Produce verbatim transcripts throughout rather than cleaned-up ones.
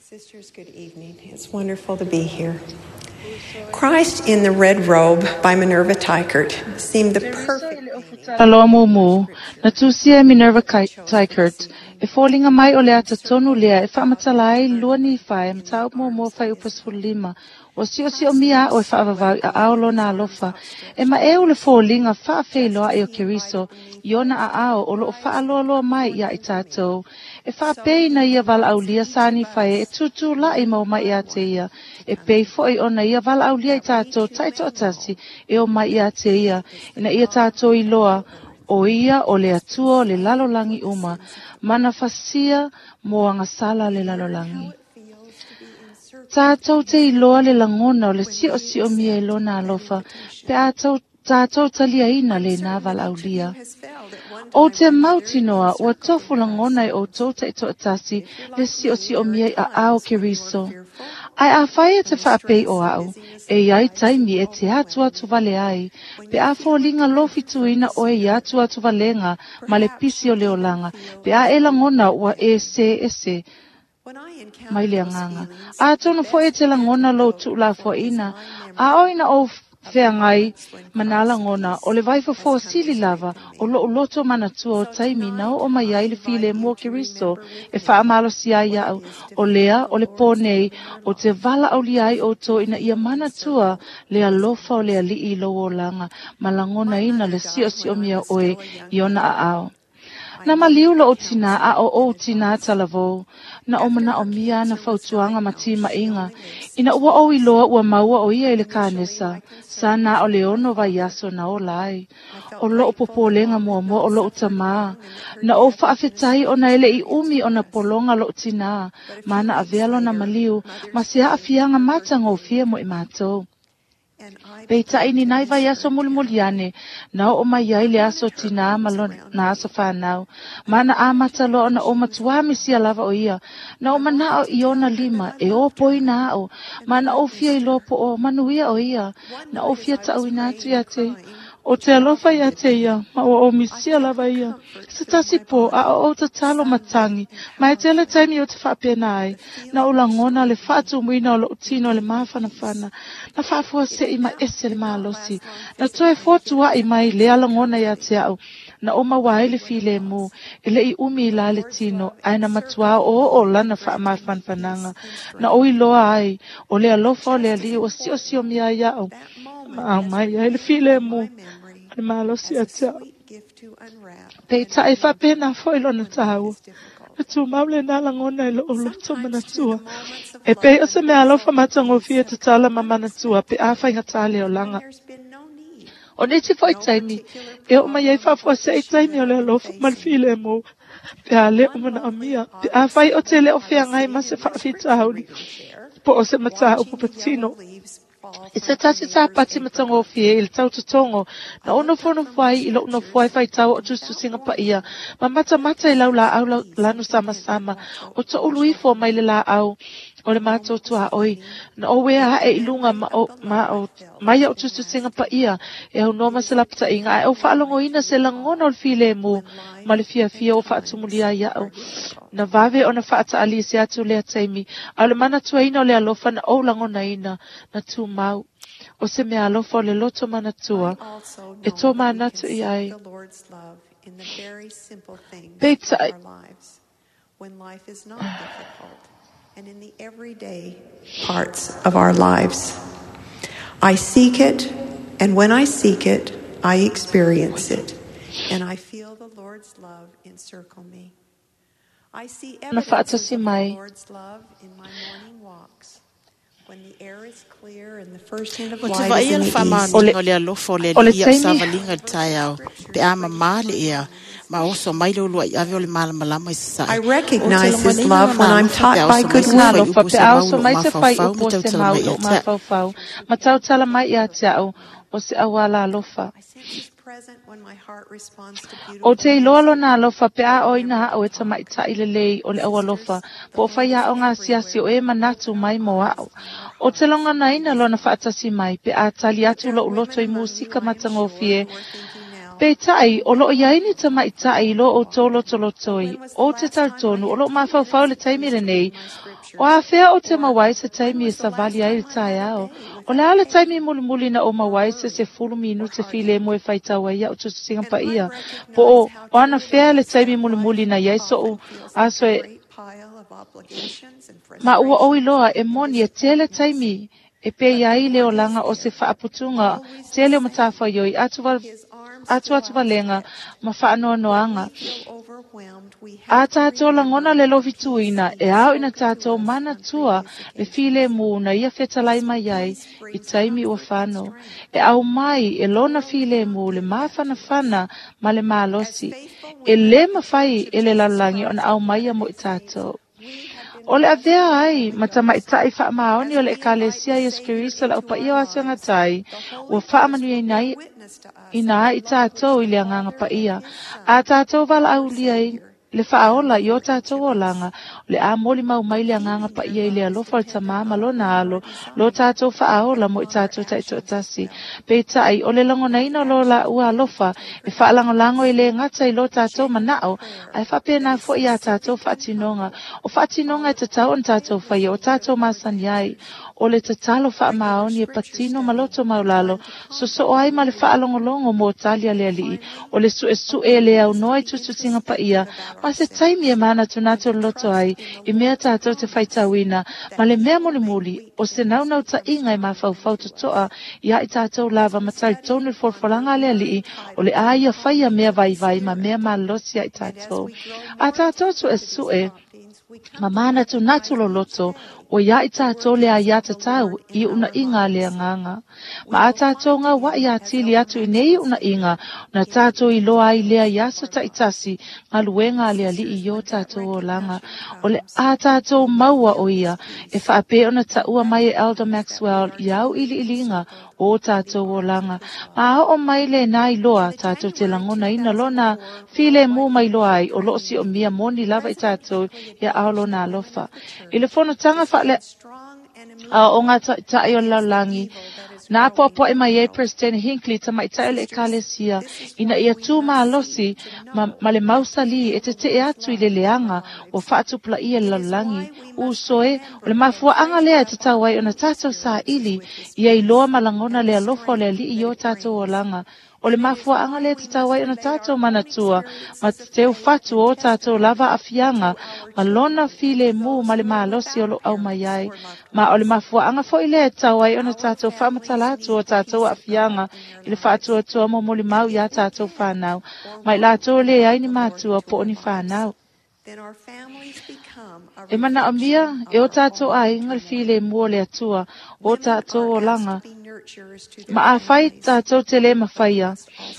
Sisters, good evening. It's wonderful to be here. Christ in the Red Robe by Minerva Teichert seemed the perfect Alomumu, natusia Minerva Teichert, e fallinga mai o lea tatonu lea, e whamatalai luani whai, matau mo mo whai upasfulima, o si o si o mia o e whaavavau a aolo na alofa, e ma e o le fallinga whaafeiloa e o keriso, iona a ao o lo whaaloaloa mai ia i tātou, e whaapei na ia vala au lia sani whai, e tutu la i mau mai ia te ia, e pei foi ona ia vala au lia i tātou, taito atasi, e o mai ia te ia, ina ia tātou i loa, o ia o le atua o le lalolangi uma, mana fasia mo anga sala le lalolangi. Tātou te iloa le langona o le si o si o mia ilona alofa, pe atau tātou talia ina le naval au lia. O te mautinoa ua tofu langona e o tau te ito atasi le si o si o mia a ao keriso. Ai a whaia te whaapei o au, e iai taimi e te atu atu vale ai, pe a fōlinga lofi tuina o e atu atu valenga ma le pisi o leolanga, pe a e langona ua e se e se. Mai le anganga. A tono fo e te langona lo tu la fo ina, a oina o whea ngai manala ngona o le vaifa fo sili lava o lo loto manatua o taimi nao o mai ai le file mua keriso e wha amalo si ai au o lea o le pōnei o te vala au li ai o to ina ia manatua le alofa o le ali i lo o langa malangona ina le si o si o mia oe iona a ao. Na maliula o tina a o o tina talavou, na o mana o mia na fautuanga matima inga, ina ua o iloa ua maua o ia ile kānesa, sana o leono vai aso na o lai, o lo o popolenga mua mua o lo o tamaa, na o whaafetai o na ele i umi o na polonga lo o tina, mana a vealo na maliu, ma se a fianga matanga o fia mo i mātou. Pei taini nai vai aso mulimuliane, na o mai ai le aso tina malo na aso whanau. Mana a matalo na o matuami si alava o ia, na o mana o iona lima, e o poi na o, mana o fia i lopo o manuia o ia, na o fia tau inatu ia te. O te alofa ia te ia, ma o o misi alava ia. Se tasi po, a o o ta talo matangi, ma e tele taimi o te whapena ai, na o langona le whatu muina o lo utino le mawhana whana, na whafua se i ma ese le maalosi, na toe fotua i mai le alangona ia te au, na o mawai le file mu, ele i umi la le tino, ai na matua o o lana whaamawhan whananga, na o i loa ai, o le alofa o le ali o si o si o mia ia au, ma mai ai le file mu, le maalosi a te au. Pei tae whapena foilo na tau. E tu maule na langona e lo o loto manatua. E pei o se me alofa matango fia te tala ma manatua pe a whai hatale o langa. O ne ti foi taimi, e o mai ei whafua se ei taimi o le alofa malfile mo. Pe a le o mana o mia, pe a whai o te le o fia ngai ma se whaafita hauri. Po o se mata o pupatino. I se tasi sa pati matango fie il tau tutongo na ono fono fai ilo ono fai fai tau o tustu singa pa ia ma mata mata i lau la au lanu sama sama o to ului fo mai le la au o le mato tua oi na o wea ha e ilunga ma o ma o mai o tustu singa pa ia e au noma se lapta inga e o whaalongo ina se langono o file mu ma le fia fia o whaatumulia ia au na vave o na whaata ali se atu lea taimi a le mana tua ina o le alofa na o langona ina na tu mau o se me alofa o le loto mana tua e to mana tu i ai Peta when life is not difficult and in the everyday parts of our lives. I seek it, and when I seek it, I experience it, and I feel the Lord's love encircle me. I see evidence of the Lord's love in my morning walks. When the air is clear and the first hint of light is in the east. Ole alofo le ia savalinga taiao pe ama male ia ma oso mai lo lo ia le mala malama isa. I recognize His love when I'm taught by good will. Pe also mai se fai upo se mau lo ma fau fau. Ma tau tala mai ia tiao o se awala alofa. O te ilolo na alofa pe a oina o e tamai ta ilelei o le awalofa po fai a o ngā siasi o e manatu mai mo au. O te longa na ina lo na whaatasi mai pe a tali atu lo uloto i musika matangofie Pe tai o lo ia ini ta mai tai lo o tolo tolo toi. O te tautonu o lo mafau fau le taimi le nei. O a fea o te mawai se taimi e sa vali ai le tai ao. O le ala taimi muli muli na o mawai se se fulu minu te file mo e fai tawa ia o tu singa pa ia. Po o, o ana fea le taimi muli muli na ia so o aso e ma ua o iloa e moni e tele taimi e pe ia le o langa o se whaaputunga tele o matafa yoi atu wa atu atu walenga ma whaanoa noanga. A tātou la ngona le lofi tuina e au ina tātou mana tua le file mu na ia whetalai mai ai i taimi ua whano. E au mai e lona file mu le mawhana whana ma le malosi. E le mawhai e le lalangi ona au mai a mo i tātou. O le avea ai, matama i tai wha maoni o le ekalesia Yesu Kiristo la upa ia wasenga tai, ua wha manu i nai ina i tātou i le anganga pa ia. A tātou wala au liai le whaola i o tātou o langa, le a moli mau mai le anganga pa ia i le alofa le tamama lo na alo, lo tātou whaola mo i tātou taito atasi. Pe tai, o le lango na ina lo la ua alofa, e whaalango lango i le ngata i lo tātou manao, ai whape na fo i a tātou whaatinonga. O whaatinonga e tātou on tātou whai, o tātou masani ai, o le tatalo wha maoni e patino maloto maulalo, so so o ai ma le whaalongolongo mo talia le ali, o le su e su e le au noai tutu tinga pa ia, ma se taimi e mana tunato loto ai, i mea tātou te whaitawina, ma le mea muli muli, o se nau nau ta inga i ma fau fau tutoa, ia i tātou lava matai tonu forfolanga le ali, o le aia whaia mea vai vai ma mea ma losia i tātou. A tātou tu e su e, ma mana tunato lo loto, o ia i tātou le a ia tatau i una inga le anganga. Ma a tātou ngā wa i atili atu i nei una inga, na tātou i loa i lea i aso ta itasi, ngā luenga le ali i o tātou o langa. O le a tātou maua o ia, e whaape ona ta ua mai e Elder Maxwell i au ili ilinga o tātou o langa. Ma a o mai le nā i loa tātou te langona ina lona, file mu mai loa ai, o loosi o mia moni lava i tātou i a aolo nā lofa. I le fono tanga le a o ngā tai o laulangi. Nā popo e mai e President Hinckley ta mai tai le ekalesia ina ia tū maa losi ma, ma le mausali e te te e atu i le leanga o whaatupla i e laulangi. U soe, o le mafua anga lea te tawai o na tātou sa ili ia i loa malangona le alofo le ali i o tātou o langa. O le mafua anga le te tawai ona tātou manatua, ma te u fatu o tātou lava afianga, ma lona file mu ma le maalosi o lo au mai ai. Ma o le mafua anga fo i le tawai ona tātou whamatalatu o tātou afianga, i le fatu o tua mo moli mau ia tātou whanau. Ma i la tō le ai ni mātua po ni whanau. E mana o mia, e o tātou a inga le file mua le atua, o tātou o langa. Ma a whai tātou te le mawhaia.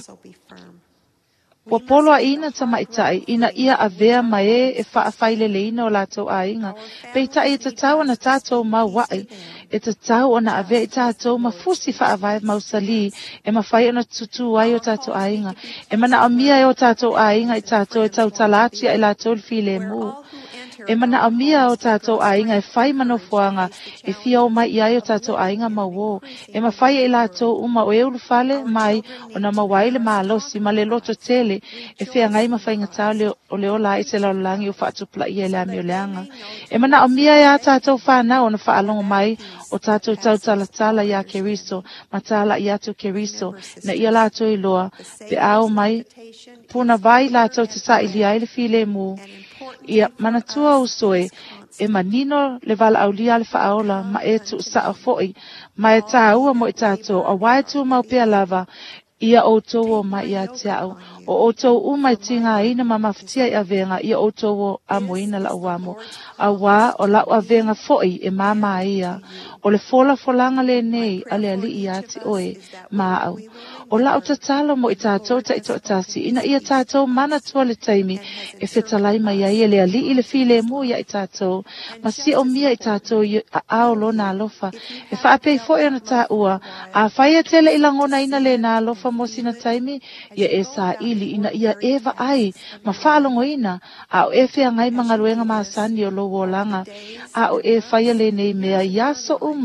Wa polo a ina ta maitai, ina ia a vea mai e e wha a whaile le ina o lātou a inga. Pei tai e ta tau ana tātou ma wai, e ta tau ana a vea i tātou ma fusi wha a vai mausali, e ma whai ana tutu ai o tātou a inga. E mana a mia e o tātou a inga i tātou e tau talatia i lātou le file mu. E mana a mia o tātou a inga e whai manofuanga, e fia o mai i ai o tātou a inga ma wo. E ma whai e lātou uma o eulu whale mai o na mawaile ma alosi ma le loto tele, e fia ngai ma whai ngatau le o le ola i te laulangi o whaatupla i e le ami o leanga. E mana a mia e a tātou whanau o na whaalongo mai o tātou tau tala tala i a Keriso, ma tala i atu Keriso, na ia lātou i loa, pe ao mai, puna vai lātou te sa ili ai le file mu. Ia manatua usoe, e manino le vala au lia le whaola, ma e tu sa a foi, ma e tā ua mo i tātou, a wai tu mau pia lava, ia o towo ma ia tiao, o o tau umai tinga ina ma maftia i avenga, ia o towo a moina la uamo, a wā o la avenga foi e mama ia, o le fola folanga le nei, ale ali i ati oe, ma au. O la o tatalo mo i tātou ta ito atasi, ina ia tātou mana tua le taimi, e whetalai mai ia le ali i le file mo ia i tātou, ma si o mia i tātou i a ao lo na alofa, e whaapei fo e ana tā ua, a whaia tele i langona ina le na alofa mo sina taimi, ia e sa ili ina ia eva ai, ma whaalongo ina, a o e whea ngai mga ruenga maasani o lo wolanga, a o e whaia le nei mea ia so uma,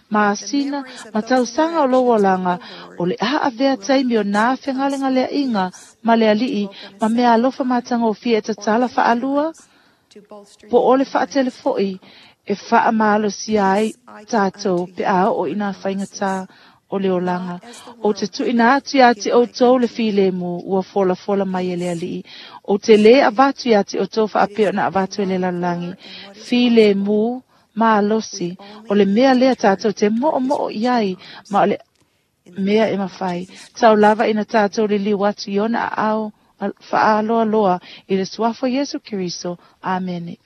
Maasina, matausanga o loa langa, o le a avea taimi o nā whengalenga lea inga, ma lea lii, ma mea alofa matanga o fia e tatala wha alua, po ole wha telefoi, e wha malo si ai tātou pe a o ina whaingata o leo langa. O te tu ina atu ati o tau le file mu ua fola fola mai e lea lii. O te le avatu ati o tau wha apeo na avatu e le lalangi. File mu ma losi. O le mea lea tātou te mo'o mo'o iai ma o le mea e mawhai. Tau lava ina tātou le liu atu iona a au wha aloa loa i le suafo Yesu Kiriso. Amen.